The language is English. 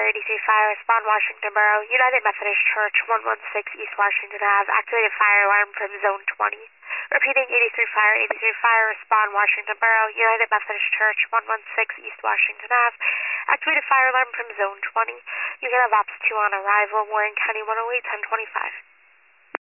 Fire, 83 Fire, respond Washington Borough, United Methodist Church, 116 East Washington Ave, activated fire alarm from Zone 20. Repeating, 83 Fire, 83 Fire, respond Washington Borough, United Methodist Church, 116 East Washington Ave, activated fire alarm from Zone 20. You can have Ops 2 on arrival, Warren County 108, 1025.